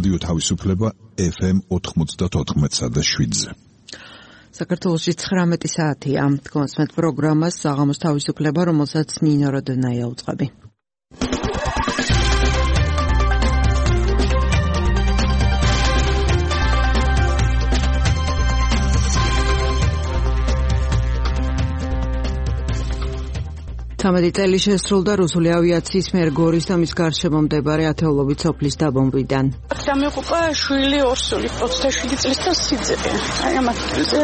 რადიო თავისუფლება FM 94.7-ზე. საქართველოში 19 საათია. კონსმეთ პროგრამას საღამოს თავისუფლება, რომელსაც ნინო როდონაია უწყები. სამედი წელი შესრულდა რუსული ავიაციის მიერ გორის და მის გარშემო მდებარე ათეულობით სოფლის დაბომბვიდან. დამეყუპა შვილი ორსული 27 წლის და სიძე. აი ამათ წელზე.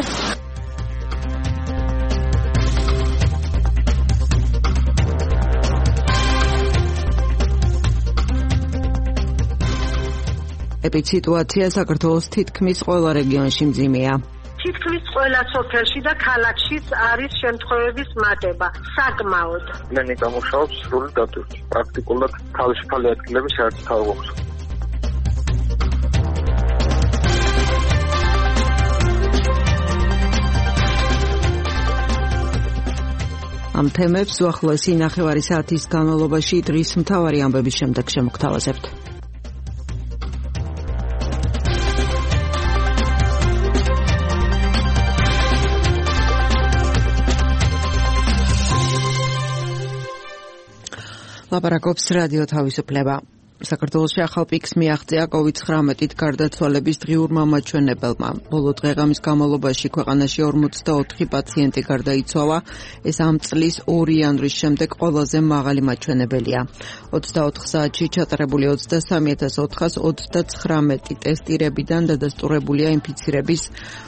ეპიციტუაცია საქართველოს თითქმის ყველა რეგიონში მძიმეა. თითქმის ყველა სოფელში და ქალაქშიც არის შემთხვევების მატება, საკმაოდ. მენი გამუშავებს სრული დატვირთვით. პრაქტიკულად თავისუფალი ადგილები საერთოდ არ გვაქვს. ამ თემებს უახლოესი ნახევარი საათის განმავლობაში დღის მთავარი ამბების შემდეგ შემოგთავაზებთ. ლაპარაკობს რადიო თავისუფლება. საქართველოში ახალ პიკს მიაღწია COVID-19-ით გარდაცვალების დღიურმა მაჩვენებელმა. ბოლო დღეღამის განმავლობაში ქვეყანაში 44 პაციენტი გარდაიცვალა. ეს ამ წლის 2 იანვრის შემდეგ ყველაზე მაღალი მაჩვენებელია. 24 საათში ჩატარებული 23.439 ტესტირებიდან დადასტურებულია ინფიცირების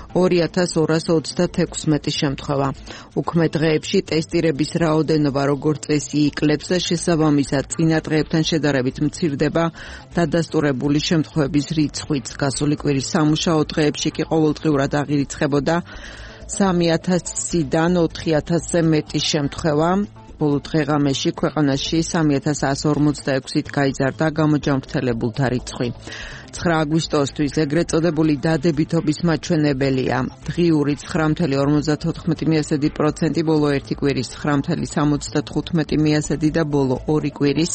2236 შემთხვევა. უქმე დღეებში ტესტირების რაოდენობა როგორც წესი იკლებს და შესაბამისად წინა დღეებთან შედარებით მცირდება დადასტურებული შემთხვევების რიცხვიც. გასული კვირის სამუშაო დღეებში კი ყოველდღიურად აღირიცხებოდა 3000-დან 4000-ზე მეტი შემთხვევა. ბოლო დღეღამეში ქვეყანაში 3146-ით გაიზარდა გამოჯანმრთელებულთა რიცხვი. 9 აგვისტოსთვის ეგრეთ წოდებული დადებითობის მაჩვენებელია. დღიური 9.54%, ბოლო 1 კვირის 9.75% და ბოლო 2 კვირის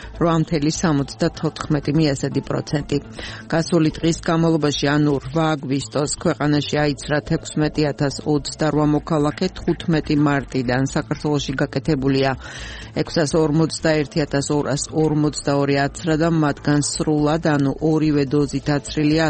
8.74%. გასული დღის განმავლობაში, ანუ 8 აგვისტოს ქვეყანაში აიცრა 16028 მოქალაქე, 15 მარტიდან საქართველოში გაკეთებულია 641242 აცრა და მათგან სრულად, ანუ ორივე დოზით აცრილია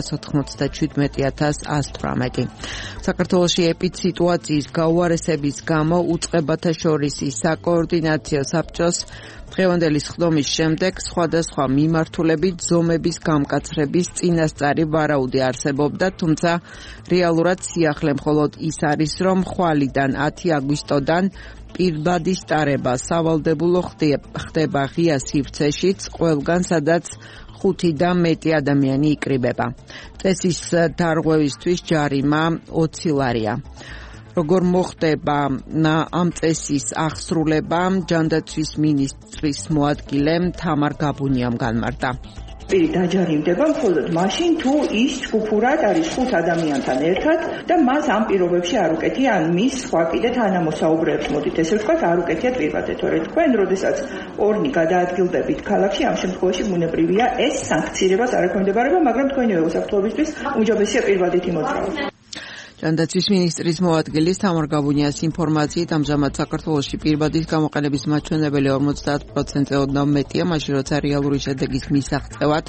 197.118. საქართველოში ეპიციტუაციის გაუარესების გამო უწყებათა შორის საკოორდინაციო საბჭოს დღევანდელი სხდომის შემდეგ სხვადასხვა მიმართულებით ზომების გამკაცრების წინასწარი ვარაუდი არსებობდა, თუმცა რეალურად სიახლე მხოლოდ ის არის, რომ ხვალიდან 10 აგვისტოდან პირბადის ტარება სავალდებულო ხდება ღია სივრცეშიც, ყველგან სადაც 5 და მეტი ადამიანი იკრიბება. წესის დარღვევისთვის ჯარიმა 20 ლარია. როგორ მოხდება ამ წესის აღსრულება, ჯანდაცვის მინისტრის მოადგილე თამარ გაბუნიამ განმარტა. დაჯარიმდება მხოლოდ მაშინ, თუ ის ჯგუფურად არის 5 ადამიანთან ერთად და მას ამ პირობებში არ უკეთია, ან მის სხვა კიდე თანამოსაუბრეებს, მოდით ესე ვთქვათ, არ უკეთიათ პირბადე, თორე თქვენ, როდესაც ორნი გადაადგილდებით ქალაქში, ამ შემთხვევაში ბუნებრივია ეს სანქცირებას არ ექვემდებარება, მაგრამ თქვენი უსაფრთხოებისთვის უმჯობესია პირბადითი მოძრაობა. ჯანდაცვის მინისტრის მოადგილის თამარ გაბუნიას ინფორმაციით, ამჟამად საქართველოში პირბადის გამოყენების მაჩვენებელი 50%-ზე ოდნავ მეტია, მაშინ როცა რეალური შედეგის მისაღწევად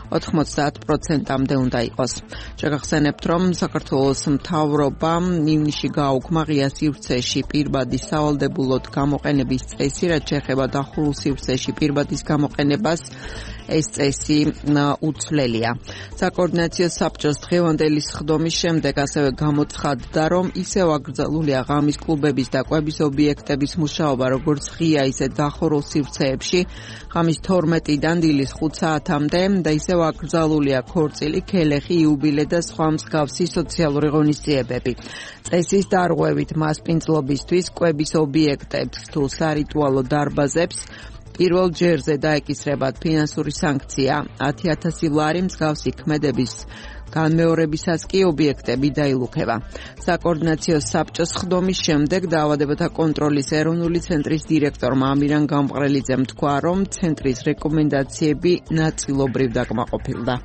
90%-მდე უნდა იყოს. შეგახსენებთ, რომ საქართველოს მთავრობამ ივნისში გააუქმა ღია სივრცეში პირბადის სავალდებულოდ გამოყენების წესი, რაც შეეხება დახურულ სივრცეში პირბადის გამოყენებას. ეს წესი უცვლელია. საკოორდინაციო საბჭოს დღევანდელი სხდომის შემდეგ ასევე გამოცხადდა, რომ ისევ აკრძალულია ღამის კლუბების და კვების ობიექტების მუშაობა, როგორც ღია, ისე დახურულ სივრცეებში, ღამის 12-დან დილის 5 საათამდე და ისევ აკრძალულია ქორწილი, ქელეხი, იუბილე და სხვა მსგავსი სოციალური ღონისძიებები. წესის დარღვევით მასპინძლობისთვის კვების ობიექტებს თუ სარიტუალო დარბაზებს პირველ ჯერზე დაეკისრებათ ფინანსური სანქცია 10,000 ლარი, მსგავსი ქმედების განმეორებისას კი ობიექტები დაილუქება. საკოორდინაციო საბჭოს სხდომის შემდეგ დაავადებათა კონტროლის ეროვნული ცენტრის დირექტორმა ამირან გამყრელიძემ თქვა, რომ ცენტრის რეკომენდაციები ნაწილობრივ დაკმაყოფილდა.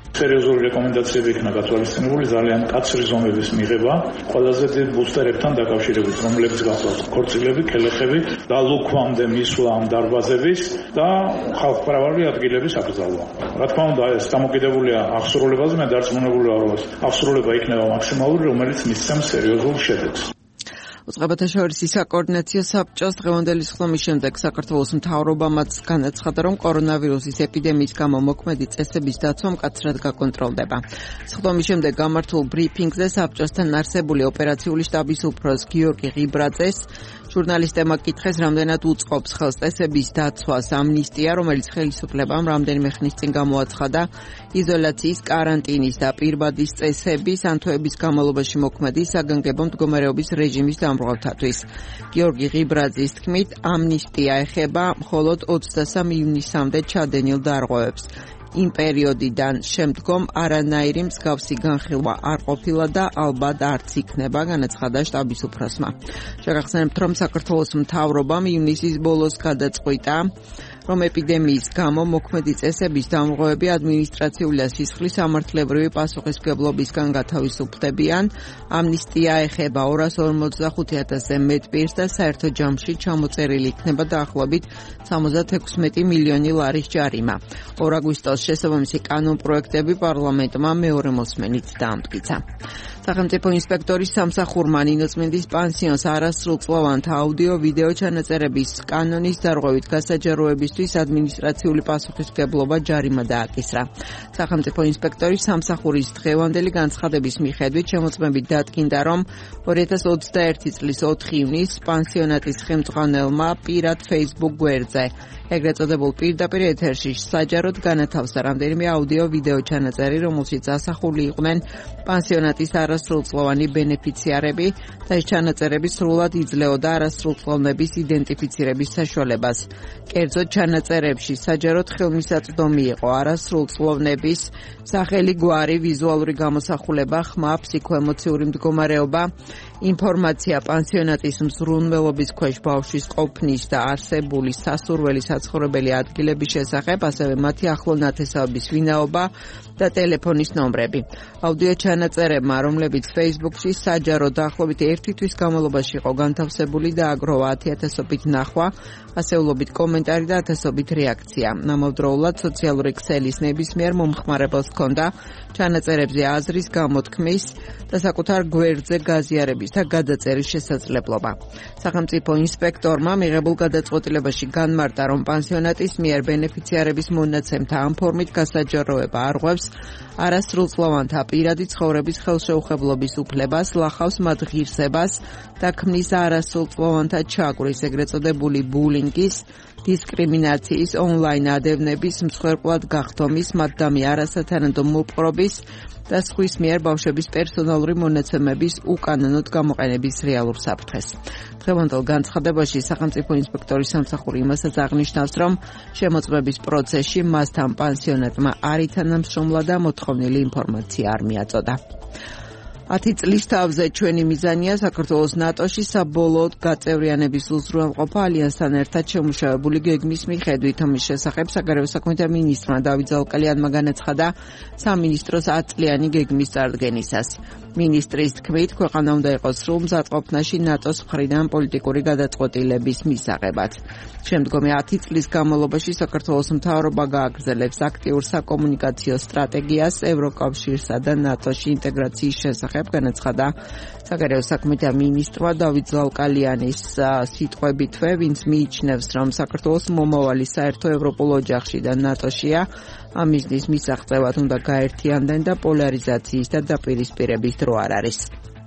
სერიოზული რეკომენდაციები იქნა გათვალისწინებული ძალიან კაცრი ზომების მიღება ყველაზე დიდ ბუსტერებთან დაკავშირებით, რომლებიც გახლავთ ქორწილები, კელეხები და ლუქვამდე მისვლა ამ დარბაზების და ხალხმრავალი ადგილების აკრძალვა. რა თქმა უნდა, ეს დამოკიდებულია აღსრულებაზე, მე დარწმუნებული ვარ, რომ აღსრულება იქნება მაქსიმალური, რომელიც მისცემს სერიოზულ შედეგს. უწყებათა შორის საკოორდინაციო საბჭოს დღევანდელი სხდომის შემდეგ საქართველოს მთავრობამაც განაცხადა, რომ კორონავირუსის ეპიდემიის გამო მოქმედი წესების დაცვა მკაცრად გაკონტროლდება. სხდომის შემდეგ გამართულ ბრიფინგზე საბჭოსთან არსებული ოპერაციული შტაბის უფროს გიორგი ღიბრაძეს ჟურნალისტებმა კითხეს, რამდენად უწყობს ხელს წესების დაცვას ამნისტია, რომელიც ხელისუფლებამ რამდენიმე ხნის წინ გამოაცხადა იზოლაციის, კარანტინის და პირბადის წესების ან თვეების განმავლობაში მოქმედი საგანგებო მდგომარეობის რეჟიმის დამრღვევთათვის. გიორგი ღიბრაძის თქმით, ამნისტია ეხება მხოლოდ 23 ივნისამდე ჩადენილ დარღვევებს. იმ პერიოდიდან შემდგომ არანაირი მსგავსი განხილვა არ ყოფილა და ალბათ არც იქნება, განაცხადა შტაბის უფროსმა. შეგახსენებთ, რომ საქართველოს მთავრობამ ივნისის ბოლოს გადაწყვიტა, რომ ეპიდემიის გამო მოქმედი წესების დამრღვევები ადმინისტრაციული და სისხლის სამართლებრივი პასუხისმგებლობისგან გათავისუფლდებიან. ამნისტია ეხება 245,000-ზე მეტ პირს და საერთო ჯამში ჩამოწერილი იქნება დაახლოებით 76 მილიონი ლარის ჯარიმა. 2 აგვისტოს შესაბამისი კანონპროექტები პარლამენტმა მეორე მოსმენით დაამტკიცა. სახელმწიფო ინსპექტორის სამსახურმა ნინოწმინდის პანსიონს არასრულწლოვანთა აუდიო-ვიდეო ჩანაწერების კანონის დარღვევით გასაჯაროებისთვის ადმინისტრაციული პასუხისმგებლობა ჯარიმა დააკისრა. სახელმწიფო ინსპექტორის სამსახურის დღევანდელი განცხადების მიხედვით შემოწმებით დადგინდა, რომ 2021 წლის 4 ივნისს პანსიონატის ხელმძღვანელმა პირად Facebook გვერდზე ეგრეთ წოდებულ პირდაპირ ეთერში საჯაროდ განათავსა რამდენიმე აუდიო-ვიდეო ჩანაწერი, რომელშიც ასახული იყვნენ პანსიონატის არასრულწლოვანი ბენეფიციარები და ეს ჩანაწერები სრულად იძლეოდა არასრულწლოვნების იდენტიფიცირების საშუალებას. კერძოდ ჩანაწერებში საჯაროდ ხელმისაწვდომი იყო არასრულწლოვნების სახელი, გვარი, ვიზუალური გამოსახულება, ხმა, ფსიქოემოციური მდგომარეობა, ინფორმაცია პანსიონატის მზრუნველობის ქვეშ ბავშვის ყოფნის და არსებული სასურველი საცხოვრებელი ადგილების შესახებ, ასევე მათი ახლო ნათესავების ვინაობა და ტელეფონის ნომრები. აუდიო ჩანაწერებმა, რომლებიც Facebook-ში საჯაროდ დაახლოებით 1 თვის განმავლობაში იყო განთავსებული და აგროვა 10,000-ობით ნახვა, ასეულობით კომენტარი და 1000-ობით რეაქცია. ამავდროულად სოციალური ქსელის ნებისმიერ მომხმარებელს ჰქონდა ჩანაწერებზე აზრის გამოთქმის და საკუთარ გვერდზე გაზიარების და გადაწერის შესაძლებლობა. სახელმწიფო ინსპექტორმა მიღებულ გადაწყვეტილებაში განმარტა, რომ პანსიონატის მიერ ბენეფიციარების მონაცემთა ამ ფორმით გასაჯაროება არღვევს არასრულწლოვანთა პირადი ცხოვრების ხელშეუხებლობის უფლებას, ლახავს მათ ღირსებას და ქმნის არასრულწლოვანთა ჩაგვრის, ეგრეთ წოდებული ბულინგის, დისკრიმინაციის, ონლაინ ადევნების, მსხვერპლად გახდომის, მათდამი არასათანადო მოპყრობის და სხვის მიერ ბავშვების პერსონალური მონაცემების უკანონოდ გამოყენების რეალურ საფრთხეს. დღევანდელ განცხადებაში სახელმწიფო ინსპექტორის სამსახური იმასაც აღნიშნავს, რომ შემოწმების პროცესში მასთან პანსიონატმა არ ითანამშრომლა და მოთხოვნილი ინფორმაცია არ მიაწოდა. 10 წლის თავზე ჩვენი მიზანია საქართველოს ნატოში საბოლოოდ გაწევრიანების უზრუნველყოფა ალიანსთან ერთად შემუშავებული გეგმის მიხედვით. ამის შესახებ საგარეო საქმეთა მინისტრმა დავით ზაუკალიანმა განაცხადა სამინისტროს 10 წლიანი გეგმის წარდგენისას. მინისტრის თქმით, ქვეყანა უნდა იყოს სრულ მზადყოფნაში ნატოს მხრიდან პოლიტიკური გადაწყვეტილების მისაღებად. შემდგომი 10 წლის განმავლობაში საქართველოს მთავრობა გააგრძელებს აქტიურ საკომუნიკაციო სტრატეგიას ევროკავშირსა და ნატოში ინტეგრაციის შესახებ, განაცხადა საგარეო საქმეთა მინისტრმა დავით ზაუკალიანის სიტყვებითვე, ვინც მიიჩნევს, რომ საქართველოს მომავალი საერთო ევროპულ ოჯახში და ნატოშია, ამ მიზნის მისაღწევად უნდა გაერთიანდნენ და პოლარიზაციის და დაპირისპირების დრო არ არის.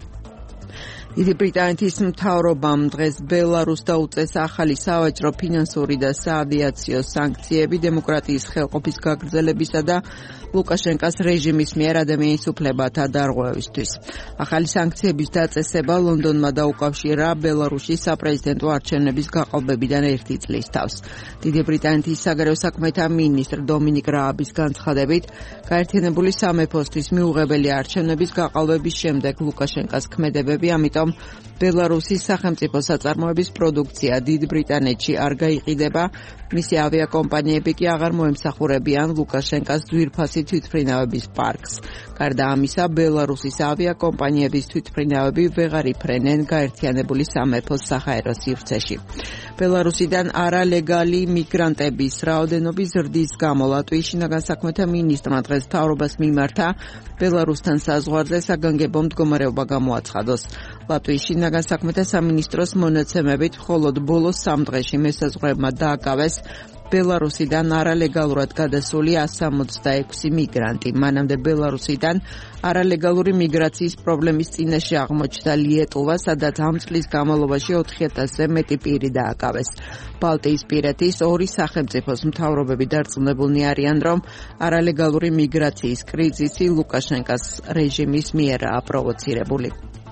დიდი ბრიტანეთის მთავრობამ დღეს ბელარუსს დაუწეს ახალი სავაჭრო, ფინანსური და საავიაციო სანქციები დემოკრატიის ხელყოფის გაგრძელებისა და ლუკაშენკას რეჟიმის მიერ ადამიანის უფლებათა დარღვევისთვის. ახალი სანქციების დაწესება ლონდონმა დაუკავშირა ბელარუსის საპრეზიდენტო არჩევნების გაყალბებიდან 1 წლის თავს. დიდი ბრიტანეთის საგარეო საქმეთა მინისტრ დომინიკ რააბის განცხადებით, გაერთიანებული სამეფოსთვის მიუღებელი არჩევნების გაყალბების შემდეგ ლუკაშენკას ქმედებები ამიტომ ამიტომ ბელარუსის სახელმწიფო საწარმოების პროდუქცია დიდ ბრიტანეთში არ გაიყიდება, მისი ავიაკომპანიები კი აღარ მოემსახურებიან ლუკაშენკას ძვირფასი თვითმფრინავების პარკს. გარდა ამისა, ბელარუსის ავიაკომპანიების თვითმფრინავები ვეღარ იფრენენ გაერთიანებული სამეფოს საჰაერო სივრცეში. ბელარუსიდან არალეგალი მიგრანტების რაოდენობის ზრდის გამო ლატვიის შინაგან საქმეთა მინისტრმა დღეს მთავრობას მიმართა ბელარუსთან საზღვარზე საგანგებო მდგომარეობა გამოაცხადოს. ლატვიის შინაგან საქმეთა სამინისტროს მონაცემებით მხოლოდ ბოლოს 3 დღეში მესაზღვრეებმა დააკავეს ბელარუსიდან არალეგალურად გადასული 166 მიგრანტი. მანამდე ბელარუსიდან არალეგალური მიგრაციის პრობლემის წინაშე აღმოჩნდა ლიეტუვა, სადაც ამ წლის განმავლობაში 4000-ზე მეტი პირი დააკავეს. ბალტიისპირეთის ორი სახელმწიფოს მთავრობები დარწმუნებულნი არიან, რომ არალეგალური მიგრაციის კრიზისი ლუკაშენკას რეჟიმის მიერაა პროვოცირებული.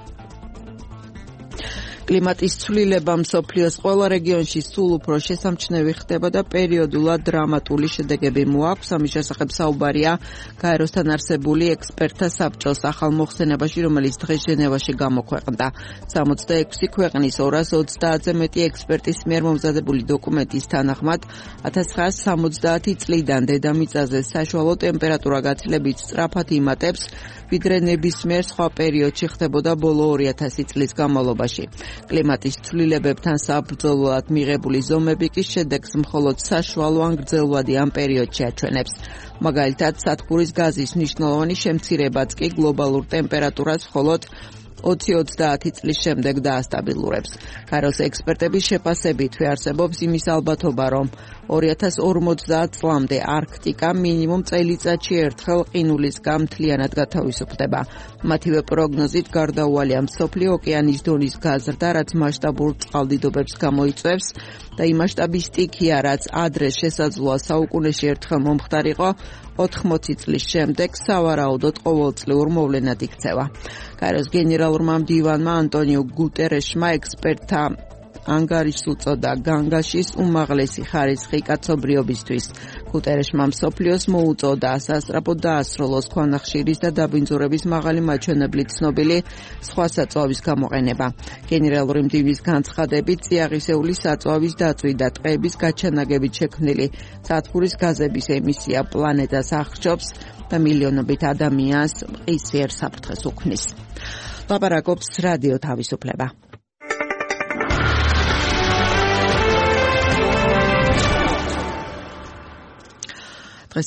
კლიმატის ცვლილება მსოფლიოს ყველა რეგიონში სულ უფრო შესამჩნევი ხდება და პერიოდულად დრამატული შედეგები მოაქვს. ამის შესახებ საუბარია გაეროსთან არსებული ექსპერტთა საბჭოს ახალ მოხსენებაში, რომელიც დღეს ჟენევაში გამოქვეყნდა. 66 ქვეყნის 230-ზე მეტი ექსპერტის მიერ მომზადებული დოკუმენტის თანახმად 1970 წლიდან დედამიწაზე საშუალო ტემპერატურა გაცილებით სწრაფად იმატებს, ვიდრე ნებისმიერ სხვა პერიოდში ხდებოდა ბოლო 2000 წლის განმავლობაში. კლიმატის ცვლილებებთან საბრძოლოდ მიღებული ზომები კი შედეგს მხოლოდ საშუალო ან გრძელვადი ამ პერიოდში აჩვენებს. მაგალითად, სათბურის გაზის მნიშვნელოვანი შემცირებაც კი გლობალურ ტემპერატურას მხოლოდ 20-30 წლის შემდეგ დაასტაბილურებს. გაეროს ექსპერტების შეფასებით არსებობს იმის ალბათობა, რომ 2050 წლამდე არქტიკა მინიმუმ წელიწადში ერთხელ ყინულისგან მთლიანად გათავისუფლდება. მათივე პროგნოზით გარდაუვალია მსოფლიო ოკეანის დონის გაზრდა, რაც მასშტაბურ წყალდიდობებს გამოიწვევს და იმ მასშტაბის სტიქია, რაც ადრე შესაძლოა საუკუნეში ერთხელ მომხდარიყო, 80 წლის შემდეგ სავარაუდოდ ყოველწლიურ მოვლენად იქცევა. გაეროს გენერალურმა მდივანმა ანტონიო გუტერეშმა ექსპერტთა ანგარიშს უწოდა განგაშის უმაღლესი ხარისხი კაცობრიობისთვის. გუტერეშმა მსოფლიოს მოუწოდა სასწრაფოდ დაასრულოს ქვანახშირის და დაბინძურების მაღალი მაჩვენებლით ცნობილი სხვა საწვავის გამოყენება. გენერალური მდივნის განცხადებით, წიაღისეული საწვავის დაწვი და ტყეების გაჩანაგებით შექმნილი სათბურის გაზების ემისია პლანეტას ახრჩობს და მილიონობით ადამიანს მყისიერ საფრთხეს უქმნის. ლაპარაკობს რადიო თავისუფლება. დღეს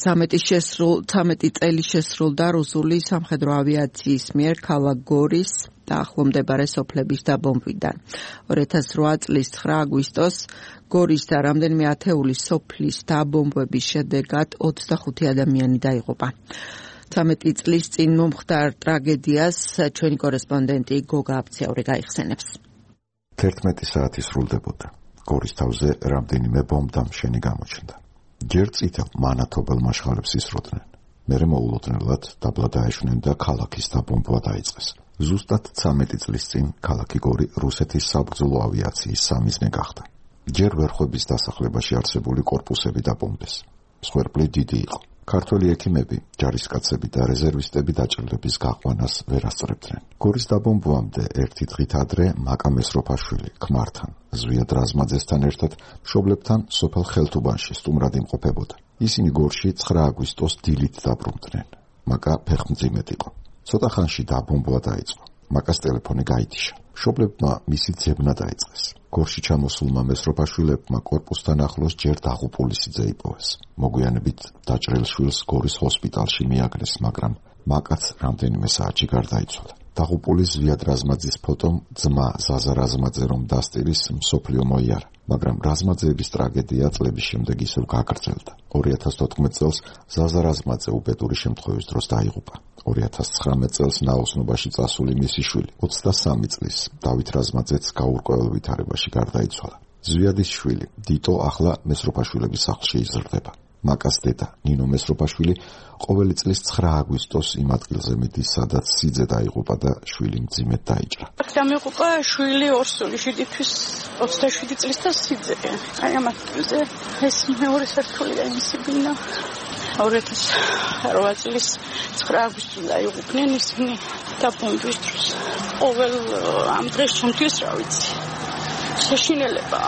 13 წელი შესრულდა რუსული სამხედრო ავიაციის მიერ ქალაქ გორის და ახლო მდებარე სოფლების დაბომბვიდან. 2008 წლის 9 აგვისტოს გორის და რამდენიმე ათეული სოფლის დაბომბვების შედეგად 25 ადამიანი დაიღუპა. 13 წლის წინ მომხდარ ტრაგედიას ჩვენი კორესპონდენტი გოგა აფციური გაიხსენებს. 11 საათი სრულდებოდა. გორის თავზე რამდენიმე ბომბდამშენი გამოჩნდა. ჯერ წითელ მანათობელ მაშხალებს ისროდნენ. მერე მოულოდნელად დაბლა დაეშვნენ და ქალაქის დაბომბვა დაიწყეს. ზუსტად 13 წლის წინ ქალაქი გორი რუსეთის საბრძოლო ავიაციის სამიზნე გახდა. ჯერ ვერხვების დასახლებაში არსებული კორპუსები დაბომბეს. მსხვერპლი დიდი იყო. ქართველი ექიმები, ჯარისკაცები და რეზერვისტები დაჭრილების გაყვანას ვერ ასწრებდნენ. გორის დაბომბვამდე ერთი დღით ადრე მაკა მესროფაშვილი ქმართან, ზვიად რაზმაძესთან ერთად მშობლებთან სოფელ ხელთუბანში სტუმრად იმყოფებოდა. ისინი გორში 9 აგვისტოს დილით დაბრუნდნენ. მაკა ფეხმძიმედ იყო. ცოტა ხანში დაბომბვა დაიწყო. მაკას ტელეფონი გაითიშა. მშობლებმა მისი ძებნა დაიწყეს. გორში ჩამოსულმა მესროფაშვილებმა კორპუსთან ახლოს ჯერ დაღუპული სიძე იპოვეს. მოგვიანებით დაჭრილ შვილს გორის ჰოსპიტალში მიაგნეს, მაგრამ მაკაც რამდენიმე საათში გარდაიცვალა. დაღუპული ზვიად რაზმაძის ფოტომ ძმა ზაზა რაზმაძე რომ დასტირის მსოფლიო მოიარა, მაგრამ რაზმაძეების ტრაგედია წლების შემდეგ ისევ გაგრძელდა. 2014 წელს ზაზა რაზმაძე უბედური შემთხვევის დროს დაიღუპა. 2019 წელს ნაოსნობაში წასული მისი შვილი 23 წლის დავით რაზმაძეც გაურკვეველ ვითარებაში გარდაიცვალა. ზვიადის შვილი დიტო ახლა მესროფაშვილების სახლში იზრდება. მაკას დედა ნინო მესროფაშვილი ყოველი წლის 9 აგვისტოს იმ ადგილზე მიდის, სადაც სიძე დაიღუპა და შვილი მძიმედ დაიჭრა. დამიღუპა შვილი ორსული 7 თვის 27 წლის და სიძე. აი ამ ადგილზე ეს მეორე სართულია იმისი ბინა. 2008 წლის 9 აგვისტოში დაიღუპნენ ისინი დაბომბვის დროს. ყოველ ამ დღეს ჩვენთვის რა ვიცი. საშინელებაა.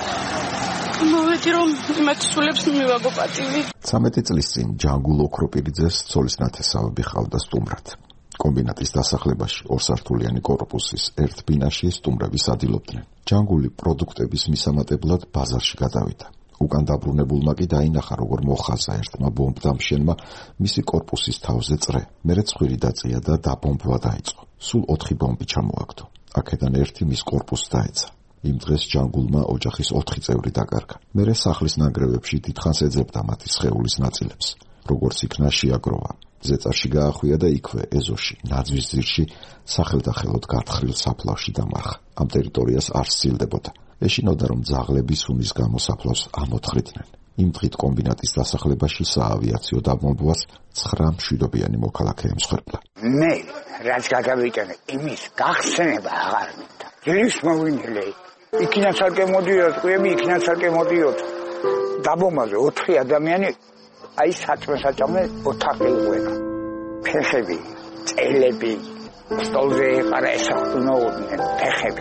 მოვედი რომ იმათ სულებს მივაგო პატივი. 13 წლის წინ ჯანგულ ოქროპირიძეს ცოლის ნათესავები ჰყავდა სტუმრად. კომბინატის დასახლებაში ორსართულიანი კორპუსის ერთ ბინაში სტუმრები სადილობდნენ. ჯანგული პროდუქტების მისამატებლად ბაზარში გადავიდა. უკან დაბრუნებულმა კი დაინახა, როგორ მოხაზა ერთმა ბომბდამშენმა მისი კორპუსის თავზე წრე. მერე ცხვირი დაწია და დაბომბვა დაიწყო. სულ 4 ბომბი ჩამოაგდო. აქედან ერთი მის კორპუსს დაეცა. იმ დღეს ჯანგულმა ოჯახის 4 წევრი დაკარგა. მერე სახლის ნანგრევებში დიდხანს ეძებდა მათი სხეულის ნაწილებს. როგორც იქნა შეაგროვა. ზეწარში გაახვია და იქვე ეზოში, ნაძვის ძირში სახელდახელოდ გათხრილ საფლავში დამარხა. ამ ტერიტორიას არ სცილდებოდა. ეშინოდა, რომ ძაღლები სუნის გამო საფლავს ამოთხრიდნენ. იმ დღით კომბინატის დასახლებაში საავიაციო დაბომბვას 9 მშვიდობიანი მოქალაქე ემსხვერპლა. მე რაც გადავიტანე, იმის გახსენება აღარ მინდა. ძილის მოვინილე. იქნაც არ გემოდიოთ, ყვები იქნაც არ გემოდიოთ. დაბომბაზე 4 ადამიანი აი საწმე ოთახი იყვება. ფეხები, წელები, სტოლზე ეყარა ესახტუნოდნენ ფეხები.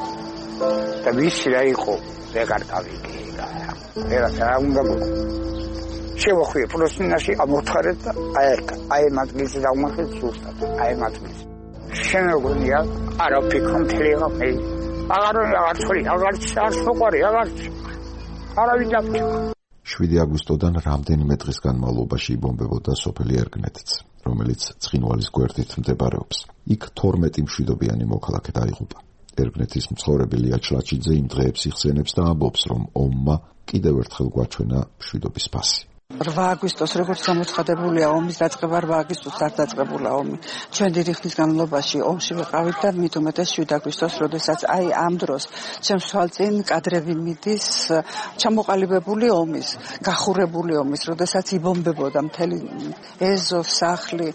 და ვიცი რა იყო, ვეღარ გავიგე. რა უნდა გქონდა. შევახვიე პროსტინაში ამოთხარეთ და აი მათგილზე დავმახეთ ზუსტად. აი მათგილზე. შემოგვია არა ფიქრობ თლიღა მე. აღარ ცოლი, აღარ მოყარი, არავინ დაფიქრა. 7 აგვისტოდან რამდენიმე დღის განმავლობაში იბომბებოდა სოფელი ერგნეთიც, რომელიც ცხინვალის გვერდით მდებარეობს. იქ 12 მშვიდობიანი მოქალაქე დაიღუპა. ერგნეთის მცხოვრები ლია ჩლაჩიძე იმ დღეებს იხსენებს და ამბობს, რომ ომმა კიდევ ერთხელ გვაჩვენა მშვიდობის ფასი. 8 აგვისტოს როგორც გამოცხადებულია ომის დაწყება, 8 აგვისტოს არ დაწყებულა ომი. ჩვენ დიდი ხნის განმავლობაში ომში ვიყავით და მით უმეტეს 7 აგვისტოს, როდესაც აი ამ დროს ჩემს თვალწინ კადრები მიდის ჩამოყალიბებული ომის, გახურებული ომის, როდესაც იბომბებოდა მთელი ეზო, სახლი,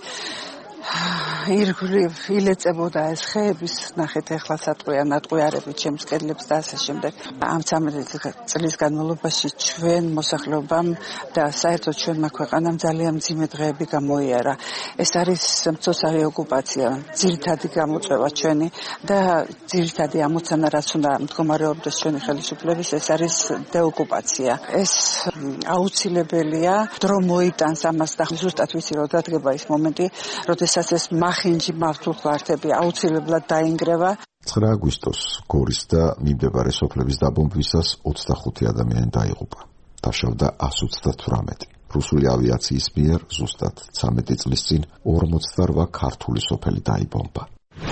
ირგვლივ ილეწებოდა ეს ხეების, ნახეთ ახლა სატყვიან ატყვიარებით ჩემს კედლებს და ასე შემდეგ. ამ 13 წლის განმავლობაში ჩვენ მოსახლეობამ და საერთოდ ჩვენმა ქვეყანამ ძალიან მძიმე დღეები გამოიარა. ეს არის მცოცავი ოკუპაცია, ძირითადი გამოწვევა ჩვენი და ძირითადი ამოცანა, რაც უნდა მდგომარეობდეს ჩვენი ხელისუფლების, ეს არის დეოკუპაცია. ეს აუცილებელია, დრო მოიტანს ამას და ზუსტად ვიცი, რომ დადგება ის მომენტი, როდესაც ეს მახინჯი მართულ გვართები აუცილებლად დაინგრევა. 9 აგვისტოს გორის და მიმდებარე სოფლების დაბომბვისას 25 ადამიანი დაიღუპა. დაშავდა 138. რუსული ავიაციის მიერ ზუსტად 13 წლის წინ 48 ქართული სოფელი დაიბომბა.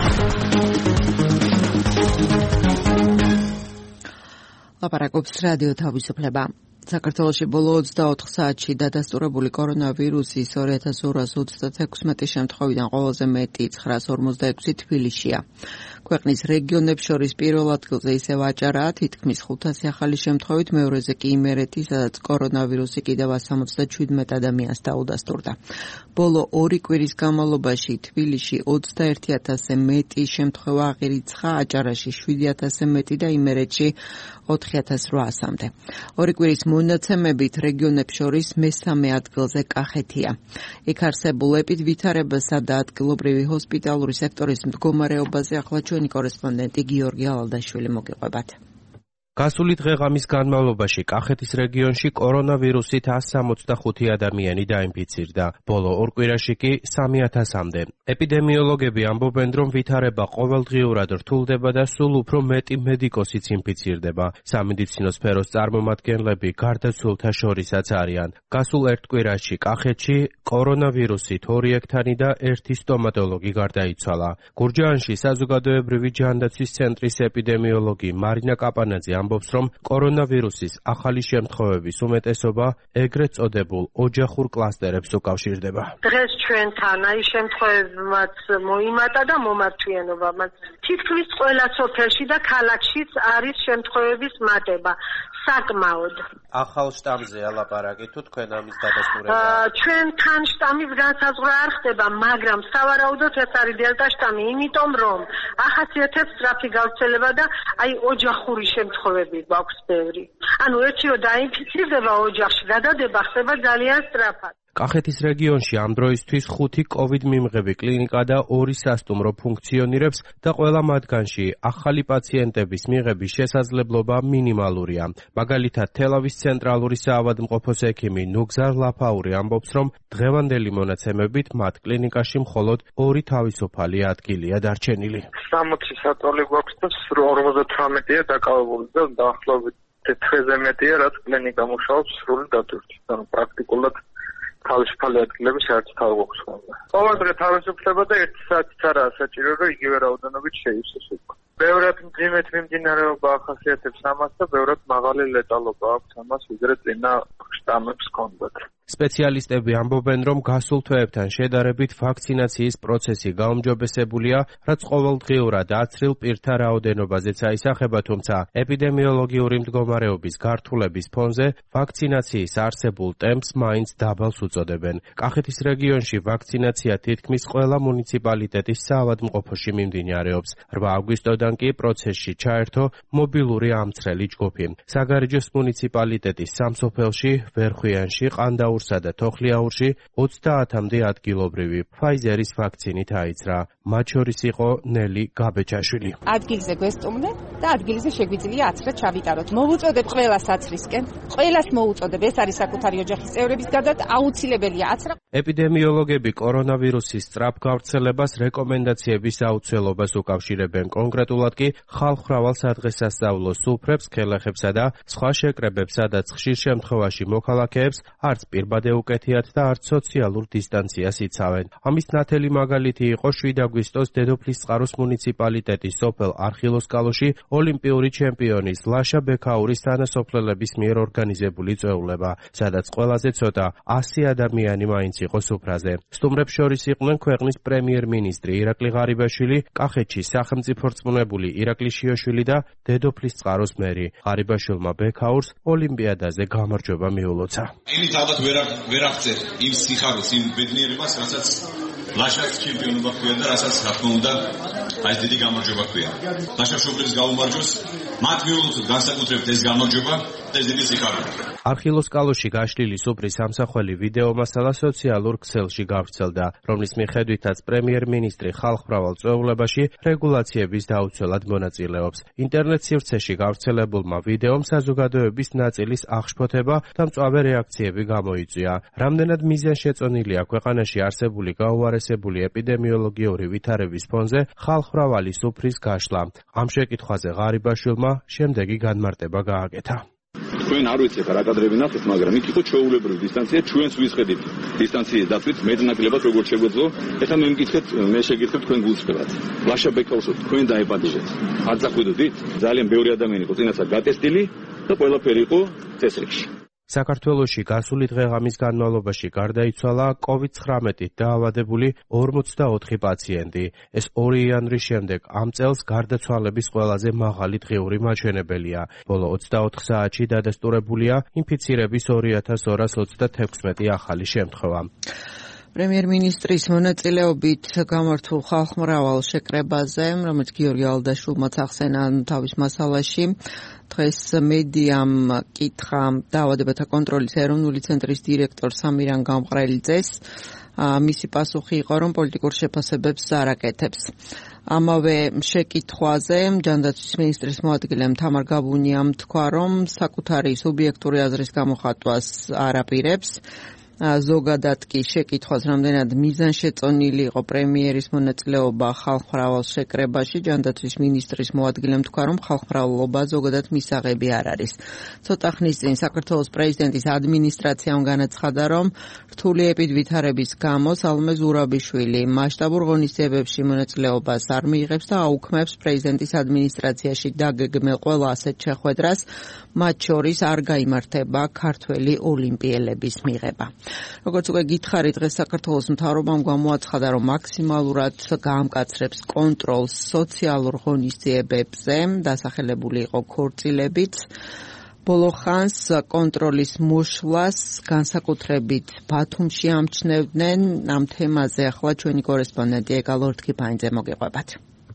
ლაპარაკობს რადიო თავისუფლება. საქართველოში ბოლო 24 საათში დადასტურებული კორონავირუსის 2236 შემთხვევიდან ყველაზე მეტი 946 თბილისშია. ქვეყნის რეგიონებს შორის პირველ ადგილზე ისევ აჭარაა, თითქმის 500 ახალი შემთხვევით, მეორეზე კი იმერეთი, სადაც კორონავირუსი კიდევ 177 ადამიანს დაუდასტურდა. ბოლო 2 კვირის განმავლობაში თბილისში 21000-ზე მეტი შემთხვევა აღირიცხა, აჭარაში 7000-ზე მეტი და იმერეთში 4800-მდე. 2 კვირის მონაცემებით რეგიონებს შორის მესამე ადგილზე კახეთია. იქ არსებულ ვითარებასა და ადგილობრივი ჰოსპიტალური სექტორის მდგომარეობაზე ახლა ჩვენი კორესპონდენტი გიორგი ალალდაშვილი მოგიყვებათ. გასული დღეღამის განმავლობაში კახეთის რეგიონში კორონავირუსით 165 ადამიანი დაინფიცირდა. ბოლო 2 კვირაში კი 3000-მდე. ეპიდემიოლოგები ამბობენ, რომ ვითარება ყოველდღიურად რთულდება და სულ უფრო მეტი მედიკოსიც ინფიცირდება. სამედიცინო სფეროს წარმომადგენლები გარდაცვლილთა შორისაც არიან. გასულ 1 კვირაში კახეთში კორონავირუსით 2 ექთანი და 1 სტომატოლოგი გარდაიცვალა. გურჯაანში საზოგადოებრივი ჯანდაცვის ცენტრის ეპიდემიოლოგი მარინა კაპანაძე ამბობს, რომ კორონავირუსის ახალი შემთხვევების უმეტესობა ეგრეთ წოდებულ ოჯახურ კლასტერებს უკავშირდება. დღეს ჩვენთან აი შემთხვევებმაც მოიმატა და მომართვიანობამაც. თითქმის ყველა სოფელში და ქალაქშიც არის შემთხვევების მატება. საკმაოდ. ახალ შტამზე ალაპარაკი თუ თქვენ ამის დადასტურება? ჩვენთან შტამის განსაზღვრა არ ხდება, მაგრამ სავარაუდოდ ეს არის დელტა შტამი, იმიტომ რომ ახასიათებს სწრაფი გავრცელება და აი ოჯახური შემთხვევები გვაქვს ბევრი. ანუ ერთი რომ დაინფიცირდება ოჯახში, გადადება ხდება ძალიან სწრაფად. კახეთის რეგიონში ამ დროისთვის 5 COVID მიმღები კლინიკა და 2 სასტუმრო ფუნქციონირებს და ყველა მათგანში ახალი პაციენტების მიღების შესაძლებლობა მინიმალურია. მაგალითად, თელავის ცენტრალური საავადმყოფოს ექიმი ნუგზარ ლაფაური ამბობს, რომ დღევანდელი მონაცემებით მათ კლინიკაში მხოლოდ 2 თავისუფალი ადგილია დარჩენილი. 60 საწოლი გვაქვს და 58-ია დაკავებული და დაახლოებით თეთრზე მეტია, რაც კლინიკა მუშაობს სრული დატვირთვით. ანუ პრაქტიკულად თავისუფალი ადგილები საერთოდ არ გვაქვს ხოლმე. ყოველ დღე თავისუფლება და 1 საათიც არაა საჭირო, რომ იგივე რაოდენობით შეივსოს უკვე. ბევრად მძიმედ მიმდინარეობა ახასიათებს ამას და ბევრად მაღალი ლეტალობა აქვს ამას, ვიდრე წინა შტამებს ჰქონდათ. სპეციალისტები ამბობენ, რომ გასულ თვეებთან შედარებით ვაქცინაციის პროცესი გაუმჯობესებულია, რაც ყოველდღიურად აცრილ პირთა რაოდენობაზეც აისახება, თუმცა ეპიდემიოლოგიური მდგომარეობის გართულების ფონზე ვაქცინაციის არსებულ ტემპს მაინც დაბალს უწოდებენ. კახეთის რეგიონში ვაქცინაცია თითქმის ყველა მუნიციპალიტეტის საავადმყოფოში მიმდინარეობს. 8 აგვისტოდან კი პროცესში ჩაერთო მობილური ამცრელი ჯგუფი. საგარეჯოს მუნიციპალიტეტის სამსოფელში, ვერხვიანში, ყანდაურსა და თოხლიაურში 30-მდე ადგილობრივი Pfizer-ის ვაქცინით აიცრა. მათ შორის იყო ნელი გაბეჭაშვილი. ადგილზე გვესტუმრეთ და ადგილზე შეგვიძლია აცრა ჩავიტაროთ. მოვუწოდებ ყველას აცრისკენ. ყველას მოვუწოდებ, ეს არის საკუთარი ოჯახის წევრების გადად აუცილებელია აცრა. ეპიდემიოლოგები კორონავირუსის სწრაფ გავრცელებას რეკომენდაციების აუცილებლობას უკავშირებენ. კონკრეტულად კი ხალხმრავალ სადღესასწაულო სუფრებს, ქელახებსა და სხვა შეკრებებს, სადაც ხშირ შემთხვევაში მოქალაქეებს არც პირბადე უკეთიათ და არც სოციალურ დისტანციას იცავენ. ამის ნათელი მაგალითი იყო 7 აგვისტოს დედოფლისწყაროს მუნიციპალიტეტის სოფელ არხილოსკალოში ოლიმპიური ჩემპიონის ლაშა ბექაურის თანასოფლელების მიერ ორგანიზებული წვეულება, სადაც ყველაზე ცოტა 100 ადამიანი მაინც იყო სუფრაზე. სტუმრებს შორის იყვნენ ქვეყნის პრემიერ-მინისტრი ირაკლი ღარიბაშვილი, კახეთში სახელმწიფო რწმუნებული ირაკლი შიოშვილი და დედოფლისწყაროს მერი. ღარიბაშვილმა ბექაურს ოლიმპიადაზე გამარჯვება მიულოცა. იმით ალბათ ვერ აღწერ იმ სიხარულს, იმ ბედნიერებას, რასაც ლაშას ჩემპიონობა ქვია და რასაც რა თქმა უნდა ეს დიდი გამარჯვება ქვია. ლაშა მშობლებს გაუმარჯოს, მათ მიულოცოთ განსაკუთრებით ეს გამარჯვება და ეს დიდი სიხარული. არხილოსკალოში გაშლილი სუფრის სამსახველი ვიდეო მასალა სოციალურ ქსელში გავრცელდა, რომლის მიხედვითაც პრემიერ-მინისტრი ხალხმრავალ წვეულებაში რეგულაციების დაუცველად მონაწილეობს. ინტერნეტ სივრცეში გავრცელებულმა ვიდეომ საზოგადოების ნაწილის აღშფოთება და მწვავე რეაქციები გამოიწვია. რამდენად მიზანშეწონილია ქვეყანაში არსებული გაუარესებული ეპიდემიოლოგიური ვითარების ფონზე ხალხმრავალი სუფრის გაშლა. ამ შეკითხვაზე ღარიბაშვილმა შემდეგი განმარტება გააკეთა. თქვენ არ ვიცით რა კადრები ნახეთ, მაგრამ იქ იყო ჩვეულებრივი დისტანცია, ჩვენს ვისხედით დისტანციის დაცვით მეტნაკლებად როგორ შეგვეძლო. ეხლა მე შეგირთებ თქვენ გულწრფელად. ლაშა ბექაურს თქვენ დაეპატიჟეთ. არ წახვიდოდით? ძალიან ბევრი ადამიანი იყო წინასწარ გატესტილი და ყველაფერი იყო წესრიგში. საქართველოში გასული დღე-ღამის განმავლობაში გარდაიცვალა COVID-19-ით დაავადებული 44 პაციენტი. ეს 2 იანვრის შემდეგ ამ წელს გარდაცვალების ყველაზე მაღალი დღიური მაჩვენებელია. ბოლო 24 საათში დადასტურებულია ინფიცირების 2226 ახალი შემთხვევა. პრემიერ-მინისტრის მონაწილეობით გამართულ ხალხმრავალ შეკრებაზე, რომელიც გიორგი ალდაშვილმაც ახსენა თავის მასალაში, დღეს მედიამ კითხა დაავადებათა კონტროლის ეროვნული ცენტრის დირექტორ სამირან გამყრელიძეს. მისი პასუხი იყო, რომ პოლიტიკურ შეფასებებს არ აკეთებს. ამავე შეკითხვაზე ჯანდაცვის მინისტრის მოადგილემ თამარ გაბუნიამ თქვა, რომ საკუთარი სუბიექტური აზრის გამოხატვას არ აპირებს. ზოგადად კი შეკითხვას, რამდენად მიზანშეწონილი იყო პრემიერის მონაწილეობა ხალხმრავალ შეკრებაში, ჯანდაცვის მინისტრის მოადგილემ თქვა, რომ ხალხმრავლობა ზოგადად მისაღები არ არის. ცოტა ხნის წინ საქართველოს პრეზიდენტის ადმინისტრაციამ განაცხადა, რომ რთული ეპიდვითარების გამო სალომე ზურაბიშვილი მასშტაბურ ღონისძიებებში მონაწილეობას არ მიიღებს და აუქმებს პრეზიდენტის ადმინისტრაციაში დაგეგმილ ყველა ასეთ შეხვედრას, მათ შორის არ გაიმართება ქართველი ოლიმპიელების მიღება. როგორც უკვე გითხარით, დღეს საქართველოს მთავრობამ გამოაცხადა, რომ მაქსიმალურად გაამკაცრებს კონტროლს სოციალურ ღონისძიებებზე, დასახელებული იყო ქორწილებით. ბოლო ხანს კონტროლის მოშლას განსაკუთრებით ბათუმში ამჩნევდნენ. ამ თემაზე ახლა ჩვენი კორესპონდენტი ეკა ლორთქიფანიძე მოგეყვებათ.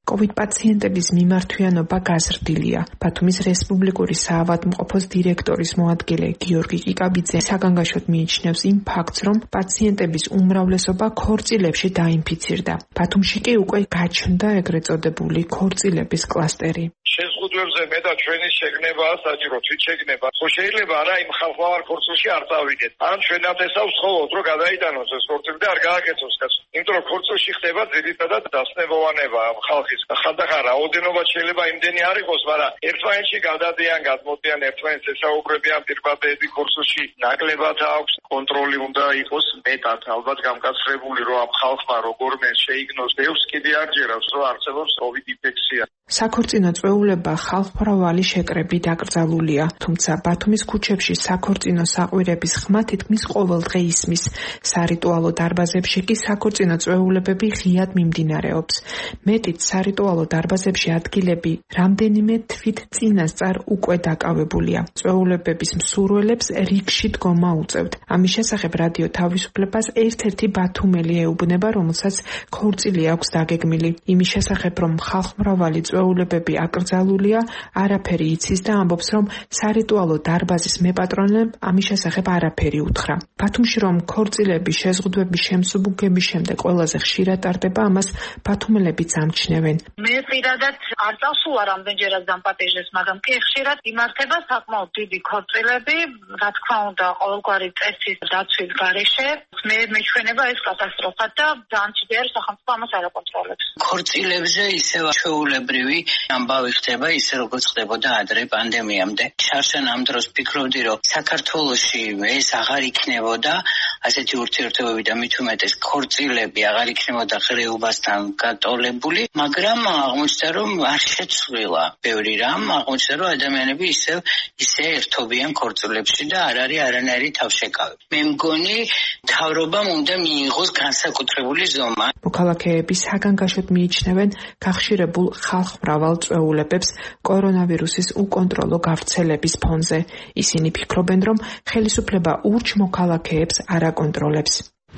COVID პაციენტების მიმართვიანობა გაზრდილია. ბათუმის რესპუბლიკური საავადმყოფოს დირექტორის მოადგილე გიორგი კიკაბიძე საგანგაშოდ მიიჩნევს იმ ფაქტს, რომ პაციენტების უმრავლესობა ქორწილებში დაინფიცირდა. ბათუმში კი უკვე გაჩნდა ეგრეთ წოდებული ქორწილების კლასტერი. შეზღუდვებზე მე და ჩვენი შეგნებაა საჭირო, თვით შეგნება. ხო შეიძლება არა იმ ხალხმოვარ ქორწილში არ წავიდეთ. ან ჩვენად ესავს ხოლოდ რომ გადაიტანოს ეს ქორწილი და არ გააკეთოს კაცო. იმიტომ რომ ქორწილში ხდება ძირითადად დასნებოვანება ხალხის. ხანდახან რაოდენობა შეიძლება იმდენი არ იყოს, მაგრამ ერთმანეთში გადადიან, გადმოდიან, ერთმანეთს ესაუბრებიან პირბადეები ქორწილში. ნაკლებად აქვს კონტროლი უნდა იყოს მეტად, ალბათ გამკაცრებული, რომ ამ ხალხმა როგორმე შეიგნოს. ბევრს კიდე არ ჯერავს, რომ არსებობს COVID ინფექცია. საქორწინო წვეულება ხალხმრავალი შეკრებით აკრძალულია, თუმცა ბათუმის ქუჩებში საქორწინო საყვირების ხმა თითქმის ყოველ დღე ისმის. სარიტუალო დარბაზებში კი საქორწინო წვეულებები ღიად მიმდინარეობს. მეტიც სარიტუალო დარბაზებში ადგილები რამდენიმე თვით წინასწარ უკვე დაკავებულია. წვეულებების მსურველებს რიგში დგომა უწევთ. ამის შესახებ რადიო თავისუფლებას ერთ-ერთი ბათუმელი ეუბნება, რომელსაც ქორწილი აქვს დაგეგმილი. იმის შესახებ, რომ ხალხმრავალი წვეულებები აკრძალულია, არაფერი იცის და ამბობს, რომ სარიტუალო დარბაზის მეპატრონემ ამის შესახებ არაფერი უთხრა. ბათუმში რომ ქორწილების შეზღუდვების შემსუბუქების შემდეგ ყველაზე ხშირად ტარდება, ამას ბათუმელებიც ამჩნევენ. მე პირადად არ წავსულა რამდენჯერაც დამპატეჟეს, მაგრამ კი ხშირად იმართება საკმაოდ დიდი ქორწილები, რა თქმა უნდა, ყოველგვარი წესის დაცვის გარეშე. მე მეჩვენება ეს კატასტროფა და ძალიან ჭირდება სახელმწიფო ამას არ აკონტროლებს. ქორწილებზე ისევ ჩვეულებრივი ამბავი ხდება, ისე როგორც ხდებოდა ადრე პანდემიამდე. შარშან ამ დროს ფიქრობდი, რომ საქართველოში ეს აღარ იქნებოდა ასეთი ურთიერთობები და მით უმეტეს ქორწილები აღარ იქნებოდა ღრეობასთან გატოლებული, მაგრამ აღმოჩნდა, რომ არ შეცვლილა ბევრი რამ, აღმოჩნდა, რომ ადამიანები ისე ერთობიან ქორწილებში და არ არის არანაირი თავშეკავი. მე მგონი მთავრობამ უნდა მიიღოს განსაკუთრებული ზომა. მოქალაქეები საგანგაშოდ მიიჩნევენ გახშირებულ ხალხმრავალ წვეულებებს კორონავირუსის უკონტროლო გავრცელების ფონზე. ისინი ფიქრობენ, რომ ხელისუფლება ურჩ მოქალაქეებს არ აკონტროლებს.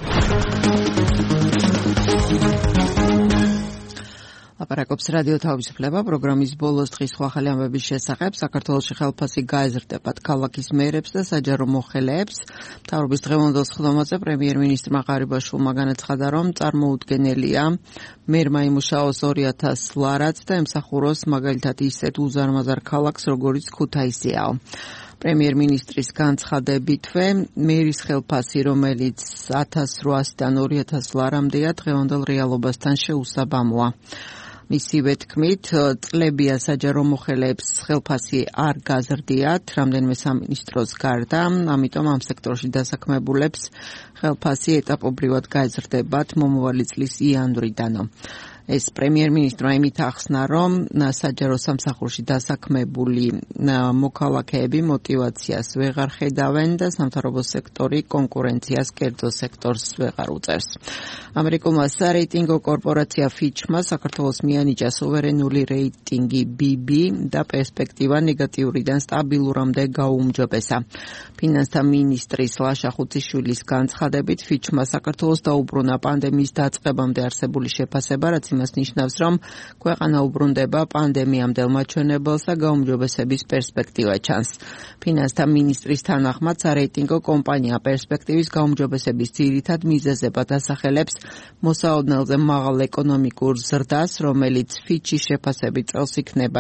ლაპარაკობს რადიო თავისუფლება პროგრამის ბოლოს დღის ხვალ ამბების შესახებ. საქართველოში ხელფასი გაეზრდებათ ქალაქის მერებს და საჯარო მოხელეებს. მთავრობის დღევანდელ სხდომაზე პრემიერ-მინისტრმა ღარიბაშვილმა განაცხადა, რომ წარმოუდგენელია მერმა იმუშაოს 2000 ლარად და ემსახუროს მაგალითად ისეთ უზარმაზარ ქალაქს, როგორიც ქუთაისია. პრემიერ-მინისტრის განცხადებითვე მერის ხელფასი, რომელიც 1800-დან 2000 ლარამდეა, დღევანდელ რეალობასთან შეუსაბამოა. მისივე თქმით, წლებია საჯარო მოხელეებს ხელფასი არ გაზრდიათ, რამდენიმე სამინისტროს გარდა, ამიტომ ამ სექტორში დასაქმებულებს ხელფასი ეტაპობრივად გაეზრდებათ მომავალი წლის იანვრიდანო. ეს პრემიერ-მინისტრმა იმით ახსნა, რომ საჯარო სამსახურში დასაქმებული მოქალაქეები მოტივაციას ვეღარ ხედავენ და სამთავრობო სექტორი კონკურენციას კერძო სექტორს ვეღარ უწევს. ამერიკულმა სარეიტინგო კორპორაცია Fitch-მა საქართველოს მიანიჭა სუვერენული რეიტინგი BB და პერსპექტივა ნეგატიურიდან სტაბილურამდე გაუმჯობესა. ფინანსთა მინისტრის ლაშა ხუციშვილის განცხადებით Fitch-მა საქართველოს დაუბრუნა პანდემიის დაწყებამდე არსებული შეფასება, რაც იმას ნიშნავს, რომ ქვეყანა უბრუნდება პანდემიამდელ მაჩვენებელს და გაუმჯობესების პერსპექტივა ჩანს. ფინანსთა მინისტრის თანახმად სარეიტინგო კომპანია პერსპექტივის გაუმჯობესების ძირითად მიზეზებად ასახელებს მოსაოდნელზე მაღალ ეკონომიკურ ზრდას, რომელიც Fitch-ის შეფასებით წელს იქნება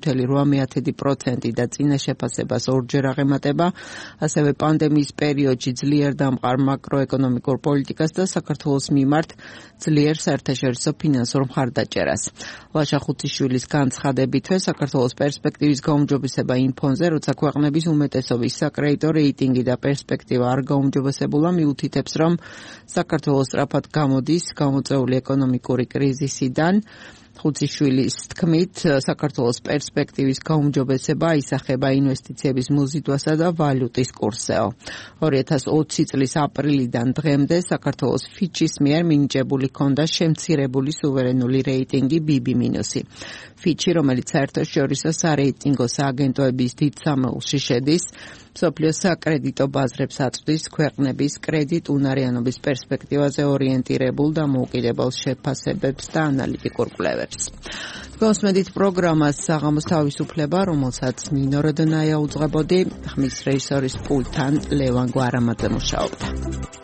7.8% და წინა შეფასებას ორჯერ აღემატება, ასევე პანდემიის პერიოდში ძლიერ დამყარ მაკროეკონომიკურ პოლიტიკას და საქართველოს მიმართ ძლიერ საერთაშორისო ფინანსურ მხარდაჭერას. ლაშა ხუციშვილის განცხადებითვე საქართველოს პერსპექტივის გაუმჯობესება იმ ფონზე, როცა ქვეყნების უმეტესობის საკრედიტო რეიტინგი და პერსპექტივა არ გაუმჯობესებულა, მიუთითებს, რომ საქართველოს სწრაფად გამოდის გამოწვეული ეკონომიკური კრიზისიდან. ხუციშვილის თქმით, საქართველოს პერსპექტივის გაუმჯობესება აისახება ინვესტიციების მოზიდვასა და ვალუტის კურსზეო. 2020 წლის აპრილიდან დღემდე საქართველოს Fitch-ის მიერ მინიჭებული ჰქონდა შემცირებული სუვერენული რეიტინგი BB-. Fitch-ი, რომელიც საერთაშორისო სარეიტინგო სააგენტოების დიდ სამეულში შედის, მსოფლიოს საკრედიტო ბაზრებს აწვდის ქვეყნების კრედიტ უნარიანობის პერსპექტივაზე ორიენტირებულ და მოუკიდებელ შეფასებებს და ანალიტიკურ კვლევებს. არის. გოსმედით პროგრამას საღამოს თავისუფლება, რომელსაც ნინო როდნაია უძღვებოდი, ხმის რეჟისორის პულტთან ლევან გვარამაძე მუშაობდა.